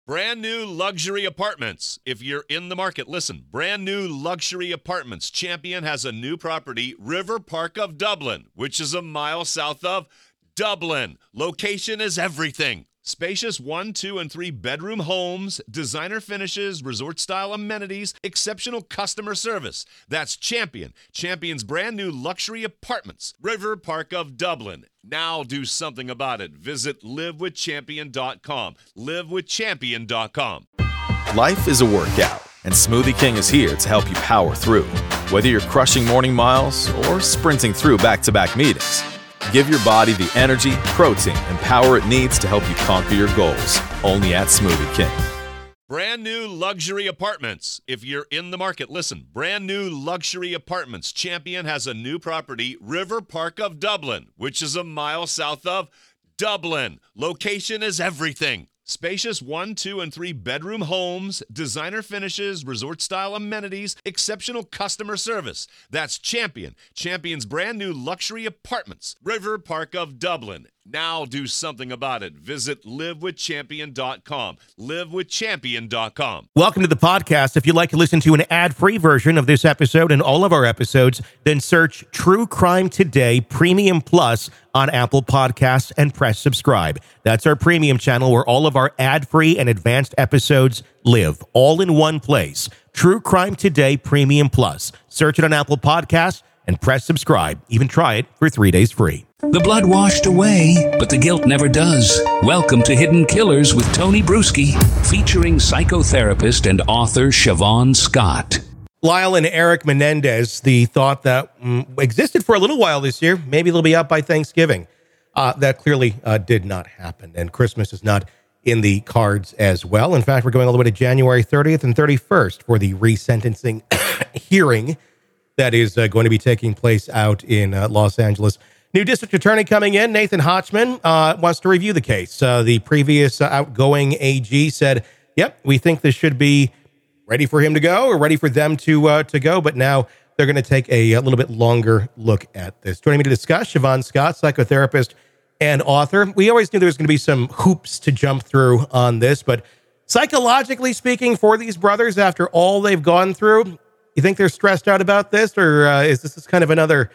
Brand new luxury apartments. If you're in the market, listen. Brand new luxury apartments. Champion has a new property, River Park of Dublin, which is a mile south of Dublin. Location is everything. Spacious 1, 2, and 3 bedroom homes, designer finishes, resort-style amenities, exceptional customer service. That's Champion. Champion's brand new luxury apartments, River Park of Dublin. Now do something about it. Visit livewithchampion.com. Livewithchampion.com. Life is a workout, and Smoothie King is here to help you power through. Whether you're crushing morning miles or sprinting through back-to-back meetings, give your body the energy, protein, and power it needs to help you conquer your goals. Only at Smoothie King. Brand new luxury apartments. If you're in the market, listen. Brand new luxury apartments. Champion has a new property, River Park of Dublin, which is a mile south of Dublin. Location is everything. Spacious 1, 2, and 3 bedroom homes, designer finishes, resort-style amenities, exceptional customer service. That's Champion. Champion's brand new luxury apartments, River Park of Dublin. Now do something about it. Visit livewithchampion.com. Livewithchampion.com. Welcome to the podcast. If you'd like to listen to an ad-free version of this episode and all of our episodes, then search True Crime Today Premium Plus on Apple Podcasts and press subscribe. That's our premium channel where all of our ad-free and advanced episodes live, all in one place. True Crime Today Premium Plus. Search it on Apple Podcasts and press subscribe. Even try it for 3 days free. The blood washed away, but the guilt never does. Welcome to Hidden Killers with Tony Bruschi, featuring psychotherapist and author Siobhan Scott. Lyle and Eric Menendez, the thought that existed for a little while this year, maybe they'll be out by Thanksgiving. That clearly did not happen, and Christmas is not in the cards as well. In fact, we're going all the way to January 30th and 31st for the resentencing hearing that is going to be taking place out in Los Angeles. New district attorney coming in, Nathan Hochman, wants to review the case. The previous outgoing AG said, yep, we think this should be ready for him to go or ready for them to go. But now they're going to take a little bit longer look at this. Joining me to discuss, Siobhan Scott, psychotherapist and author. We always knew there was going to be some hoops to jump through on this, but psychologically speaking, for these brothers, after all they've gone through, you think they're stressed out about this, or is this kind of another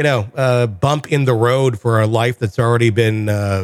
bump in the road for a life that's already been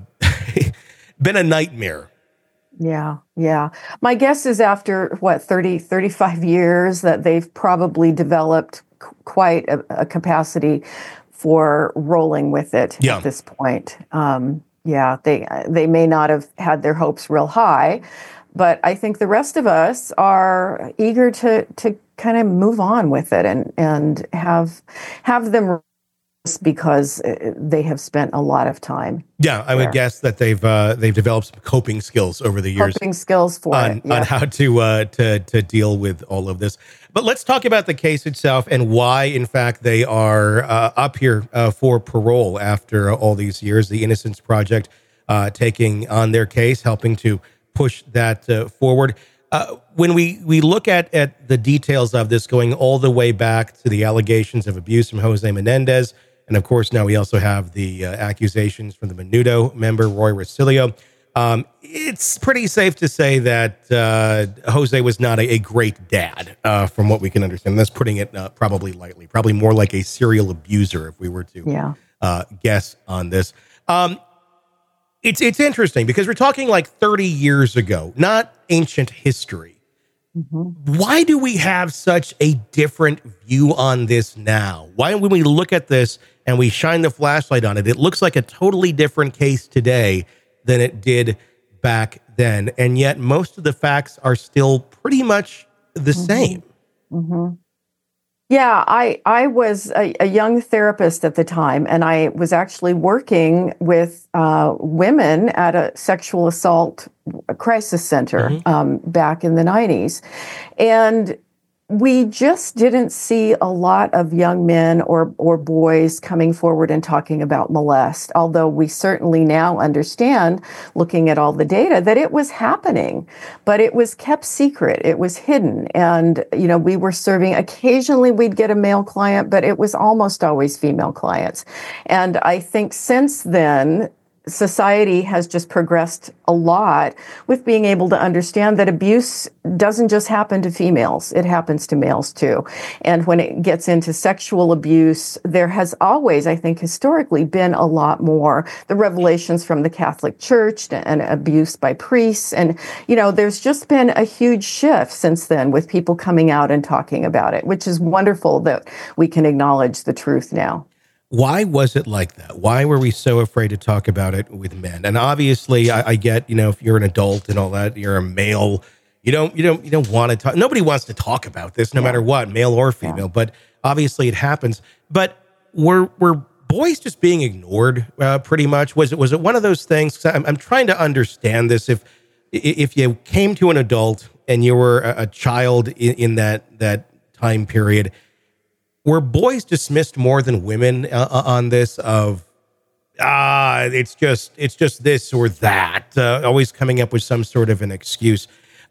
been a nightmare? Yeah. My guess is after, 35 years that they've probably developed quite a capacity for rolling with it at this point. They may not have had their hopes real high, but I think the rest of us are eager to kind of move on with it and have them, because they have spent a lot of time. Yeah, I would guess that they've developed some coping skills over the years. Coping skills on how to deal with all of this. But let's talk about the case itself and why, in fact, they are up here for parole after all these years. The Innocence Project taking on their case, helping to push that forward. When we look at the details of this, going all the way back to the allegations of abuse from Jose Menendez, and of course now we also have the accusations from the Menudo member, Roy Rosillo, it's pretty safe to say that Jose was not a great dad, from what we can understand. That's putting it probably lightly, probably more like a serial abuser if we were to guess on this. It's interesting because we're talking like 30 years ago, not ancient history. Mm-hmm. Why do we have such a different view on this now? Why, when we look at this and we shine the flashlight on it, it looks like a totally different case today than it did back then. And yet most of the facts are still pretty much the same. Mm-hmm. Yeah, I was a young therapist at the time, and I was actually working with women at a sexual assault crisis center back in the 90s. And we just didn't see a lot of young men or boys coming forward and talking about molest, although we certainly now understand, looking at all the data, that it was happening, but it was kept secret. It was hidden. And, we were serving, occasionally we'd get a male client, but it was almost always female clients. And I think since then, society has just progressed a lot with being able to understand that abuse doesn't just happen to females, it happens to males too. And when it gets into sexual abuse, there has always, I think, historically been a lot more. The revelations from the Catholic Church and abuse by priests. And, there's just been a huge shift since then with people coming out and talking about it, which is wonderful that we can acknowledge the truth now. Why was it like that? Why were we so afraid to talk about it with men? And obviously, I get, if you're an adult and all that, you're a male, you don't want to talk. Nobody wants to talk about this, no matter what, male or female. Yeah. But obviously, it happens. But were boys just being ignored? Pretty much. Was it one of those things? I'm trying to understand this. If you came to an adult and you were a child in that time period, were boys dismissed more than women on this of, it's just this or that, always coming up with some sort of an excuse.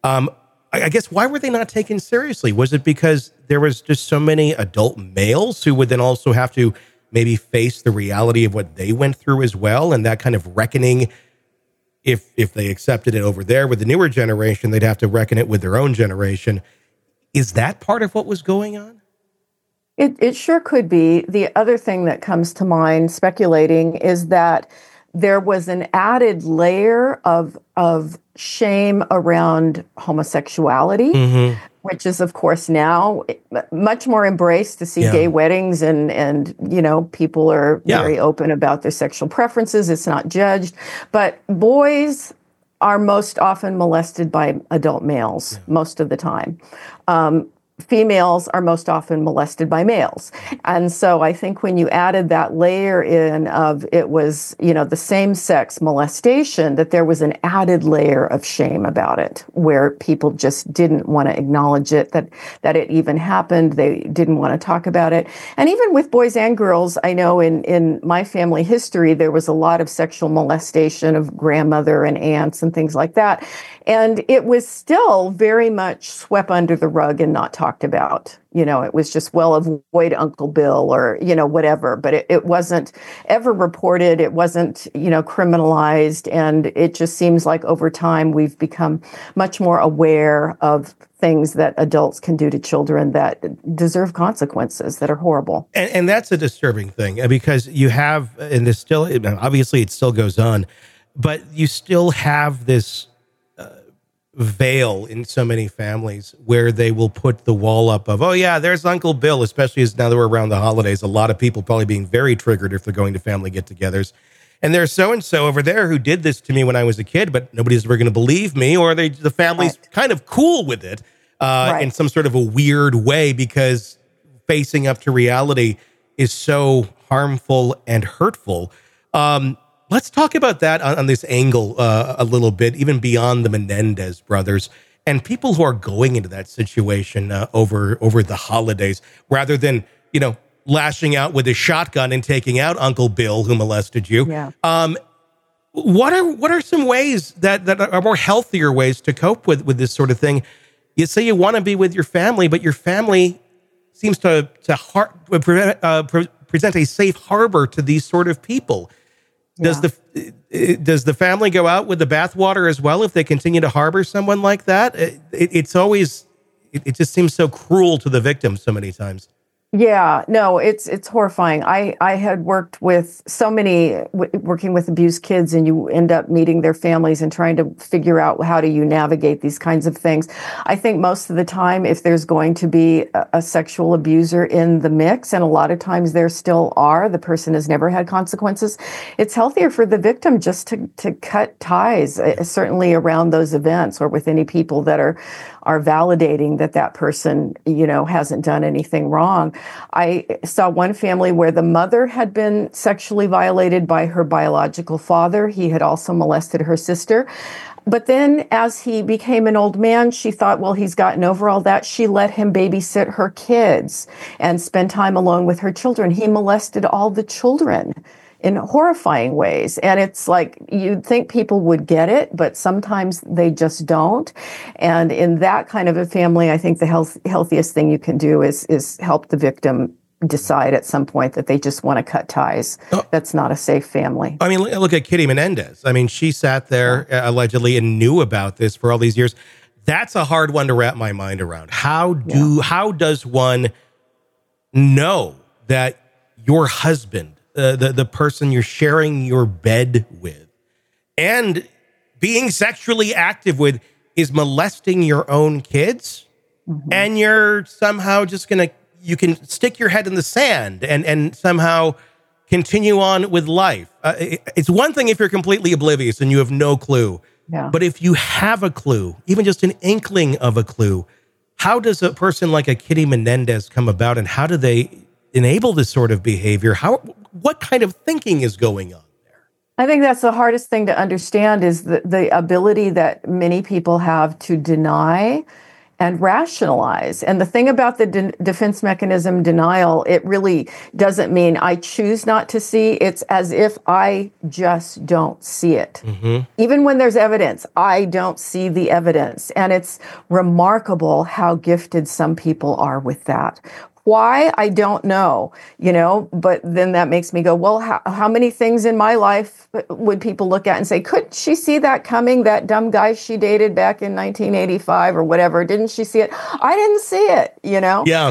I guess, why were they not taken seriously? Was it because there was just so many adult males who would then also have to maybe face the reality of what they went through as well? And that kind of reckoning, if they accepted it over there with the newer generation, they'd have to reckon it with their own generation. Is that part of what was going on? It sure could be. The other thing that comes to mind, speculating, is that there was an added layer of shame around homosexuality, which is, of course, now much more embraced to see gay weddings and people are very open about their sexual preferences. It's not judged. But boys are most often molested by adult males most of the time. Females are most often molested by males. And so I think when you added that layer in of it was, the same sex molestation, that there was an added layer of shame about it, where people just didn't want to acknowledge it, that it even happened. They didn't want to talk about it. And even with boys and girls, I know in my family history, there was a lot of sexual molestation of grandmother and aunts and things like that. And it was still very much swept under the rug and not talked about. It was just, well, avoid Uncle Bill or, whatever. But it wasn't ever reported. It wasn't, criminalized. And it just seems like over time we've become much more aware of things that adults can do to children that deserve consequences that are horrible. And that's a disturbing thing because you have, and this still, obviously it still goes on, but you still have this veil in so many families where they will put the wall up of, oh yeah, there's Uncle Bill, especially as now that we're around the holidays, a lot of people probably being very triggered if they're going to family get-togethers. And there's so-and-so over there who did this to me when I was a kid, but nobody's ever going to believe me, or the family's kind of cool with it in some sort of a weird way because facing up to reality is so harmful and hurtful. Let's talk about that on this angle a little bit, even beyond the Menendez brothers and people who are going into that situation over the holidays, rather than, lashing out with a shotgun and taking out Uncle Bill who molested you. Yeah. What are some ways that are more healthier ways to cope with this sort of thing? You say you want to be with your family, but your family seems to present a safe harbor to these sort of people. Does the family go out with the bathwater as well if they continue to harbor someone like that? It just seems so cruel to the victim so many times. Yeah, no, it's horrifying. I had worked with so many, working with abused kids, and you end up meeting their families and trying to figure out how do you navigate these kinds of things. I think most of the time, if there's going to be a sexual abuser in the mix, and a lot of times there still are, the person has never had consequences, it's healthier for the victim just to cut ties, certainly around those events or with any people that are validating that person, hasn't done anything wrong. I saw one family where the mother had been sexually violated by her biological father. He had also molested her sister. But then as he became an old man, she thought, well, he's gotten over all that. She let him babysit her kids and spend time alone with her children. He molested all the children in horrifying ways. And it's like, you'd think people would get it, but sometimes they just don't. And in that kind of a family, I think the healthiest thing you can do is help the victim decide at some point that they just want to cut ties. That's not a safe family. I mean, look at Kitty Menendez. I mean, she sat there allegedly and knew about this for all these years. That's a hard one to wrap my mind around. How does one know that your husband, the person you're sharing your bed with and being sexually active with, is molesting your own kids? Mm-hmm. And you're somehow just you can stick your head in the sand and somehow continue on with life. It's one thing if you're completely oblivious and you have no clue. Yeah. But if you have a clue, even just an inkling of a clue, how does a person like a Kitty Menendez come about, and how do they enable this sort of behavior? What kind of thinking is going on there? I think that's the hardest thing to understand, is the ability that many people have to deny and rationalize. And the thing about the defense mechanism denial, it really doesn't mean I choose not to see. It's as if I just don't see it. Mm-hmm. Even when there's evidence, I don't see the evidence. And it's remarkable how gifted some people are with that. Why? I don't know, but then that makes me go, well, how many things in my life would people look at and say, couldn't she see that coming? That dumb guy she dated back in 1985 or whatever. Didn't she see it? I didn't see it, Yeah.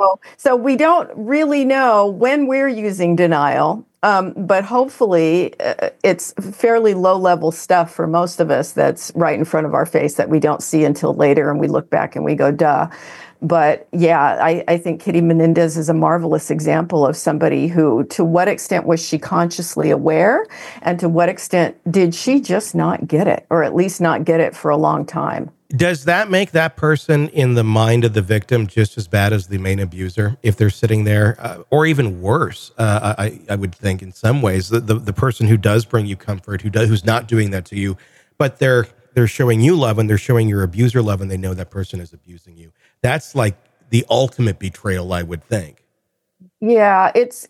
So we don't really know when we're using denial. But hopefully it's fairly low-level stuff for most of us that's right in front of our face that we don't see until later, and we look back and we go, duh. But yeah, I think Kitty Menendez is a marvelous example of somebody who, to what extent was she consciously aware, and to what extent did she just not get it, or at least not get it for a long time? Does that make that person in the mind of the victim just as bad as the main abuser if they're sitting there, or even worse? I would think in some ways the person who does bring you comfort, who's not doing that to you, but they're showing you love and they're showing your abuser love, and they know that person is abusing you. That's like the ultimate betrayal, I would think. Yeah, it's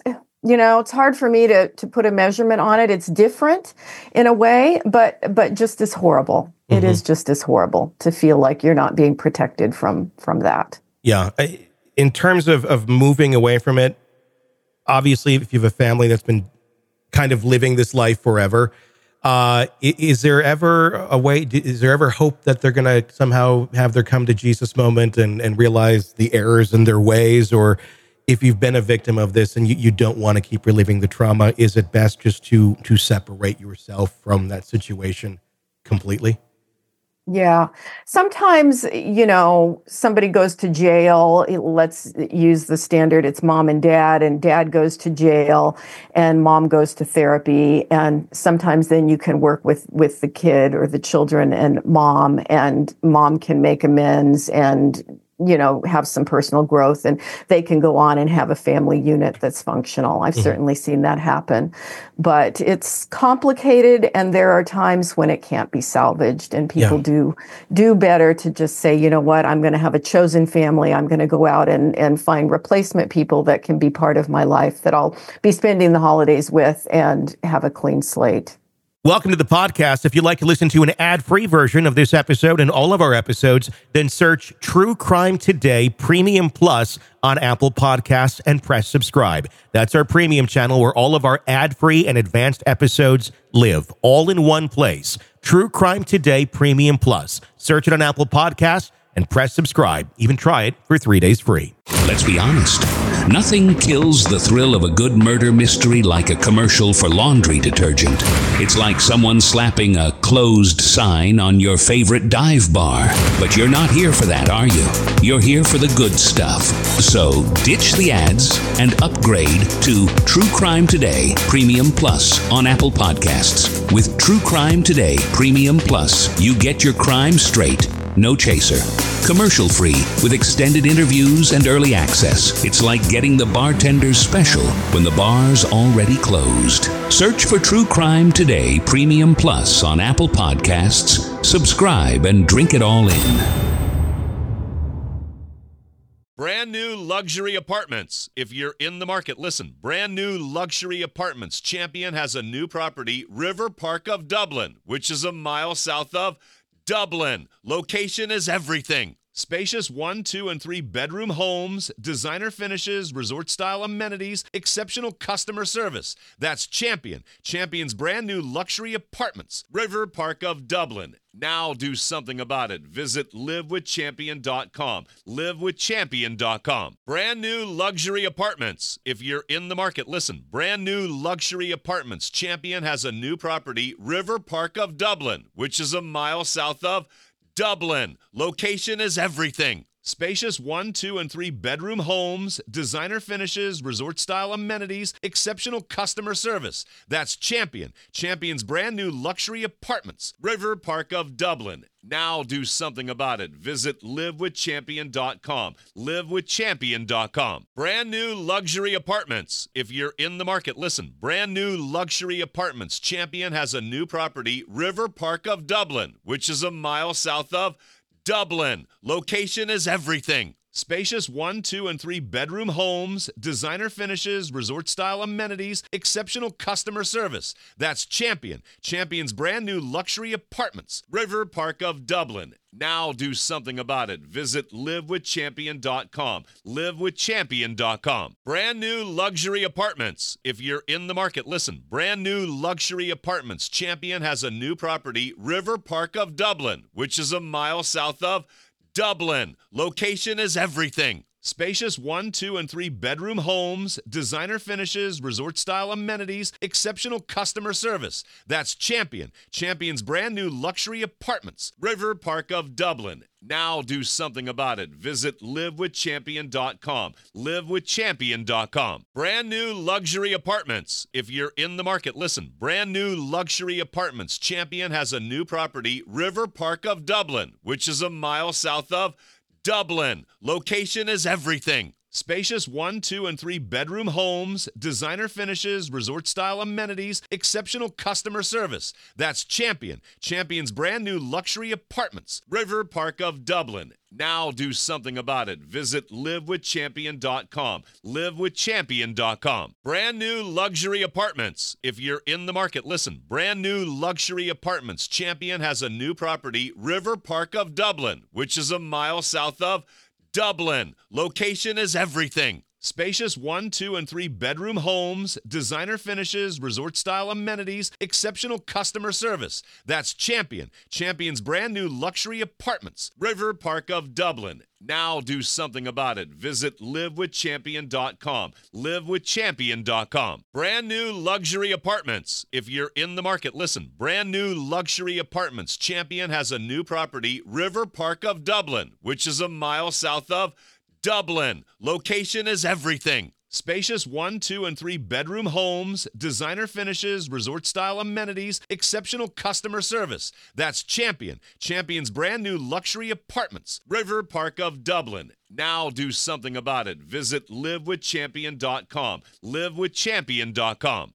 hard for me to put a measurement on it. It's different in a way, but just as horrible. Mm-hmm. It is just as horrible to feel like you're not being protected from that. Yeah. In terms of moving away from it, obviously, if you have a family that's been kind of living this life forever, is there ever a way, is there ever hope that they're going to somehow have their come to Jesus moment and realize the errors in their ways? Or if you've been a victim of this and you don't want to keep reliving the trauma, is it best just to separate yourself from that situation completely? Yeah. Sometimes, somebody goes to jail. Let's use the standard. It's mom and dad goes to jail and mom goes to therapy. And sometimes then you can work with the kid or the children and mom can make amends and, have some personal growth, and they can go on and have a family unit that's functional. I've certainly seen that happen, but it's complicated, and there are times when it can't be salvaged, and people do better to just say, you know what, I'm going to have a chosen family. I'm going to go out and find replacement people that can be part of my life that I'll be spending the holidays with and have a clean slate. Welcome to the podcast. If you'd like to listen to an ad-free version of this episode and all of our episodes, then search True Crime Today Premium Plus on Apple Podcasts and press subscribe. That's our premium channel where all of our ad-free and advanced episodes live, all in one place. True Crime Today Premium Plus. Search it on Apple Podcasts and press subscribe. Even try it for 3 days free. Let's be honest. Nothing kills the thrill of a good murder mystery like a commercial for laundry detergent. It's like someone slapping a closed sign on your favorite dive bar. But you're not here for that, are you? You're here for the good stuff. So ditch the ads and upgrade to True Crime Today Premium Plus on Apple Podcasts. With True Crime Today Premium Plus, you get your crime straight. No chaser. Commercial free with extended interviews and early access. It's like getting the bartender's special when the bar's already closed. Search for True Crime Today Premium Plus on Apple Podcasts. Subscribe and drink it all in. Brand new luxury apartments. If you're in the market, listen. Brand new luxury apartments. Champion has a new property, River Park of Dublin, which is a mile south of Dublin. Location is everything. Spacious 1, 2, and 3 bedroom homes, designer finishes, resort style amenities, exceptional customer service. That's Champion. Champion's brand new luxury apartments, River Park of Dublin. Now do something about it. Visit livewithchampion.com. Livewithchampion.com. Brand new luxury apartments. If you're in the market, listen. Brand new luxury apartments. Champion has a new property, River Park of Dublin, which is a mile south of Dublin. Location is everything. Spacious 1, 2, and 3 bedroom homes, designer finishes, resort style amenities, exceptional customer service. That's Champion. Champion's brand new luxury apartments, River Park of Dublin. Now do something about it. Visit livewithchampion.com. Livewithchampion.com. Brand new luxury apartments. If you're in the market, listen. Brand new luxury apartments. Champion has a new property, River Park of Dublin, which is a mile south of Dublin. Location is everything. Spacious 1, 2, and 3 bedroom homes, designer finishes, resort style amenities, exceptional customer service. That's Champion. Champion's brand new luxury apartments, River Park of Dublin. Now do something about it. Visit livewithchampion.com. Livewithchampion.com. Brand new luxury apartments. If you're in the market, listen. Brand new luxury apartments. Champion has a new property, River Park of Dublin, which is a mile south of Dublin. Location is everything. Spacious 1, 2, and 3 bedroom homes, designer finishes, resort style amenities, exceptional customer service. That's Champion. Champion's brand new luxury apartments, River Park of Dublin. Now do something about it. Visit livewithchampion.com. Livewithchampion.com. Brand new luxury apartments. If you're in the market, listen. Brand new luxury apartments. Champion has a new property, River Park of Dublin, which is a mile south of Dublin. Location is everything. Spacious 1, 2, and 3 bedroom homes, designer finishes, resort style amenities, exceptional customer service. That's Champion. Champion's brand new luxury apartments, River Park of Dublin. Now do something about it. Visit livewithchampion.com. Livewithchampion.com. Brand new luxury apartments. If you're in the market, listen. Brand new luxury apartments. Champion has a new property, River Park of Dublin, which is a mile south of Dublin. Location is everything. Spacious 1, 2, and 3 bedroom homes, designer finishes, resort style amenities, exceptional customer service. That's Champion. Champion's brand new luxury apartments, River Park of Dublin. Now do something about it. Visit livewithchampion.com. Livewithchampion.com. Brand new luxury apartments. If you're in the market, listen. Brand new luxury apartments. Champion has a new property, River Park of Dublin, which is a mile south of Dublin. Location is everything. Spacious 1, 2, and 3 bedroom homes, designer finishes, resort style amenities, exceptional customer service. That's Champion. Champion's brand new luxury apartments, River Park of Dublin. Now do something about it. Visit livewithchampion.com. Livewithchampion.com.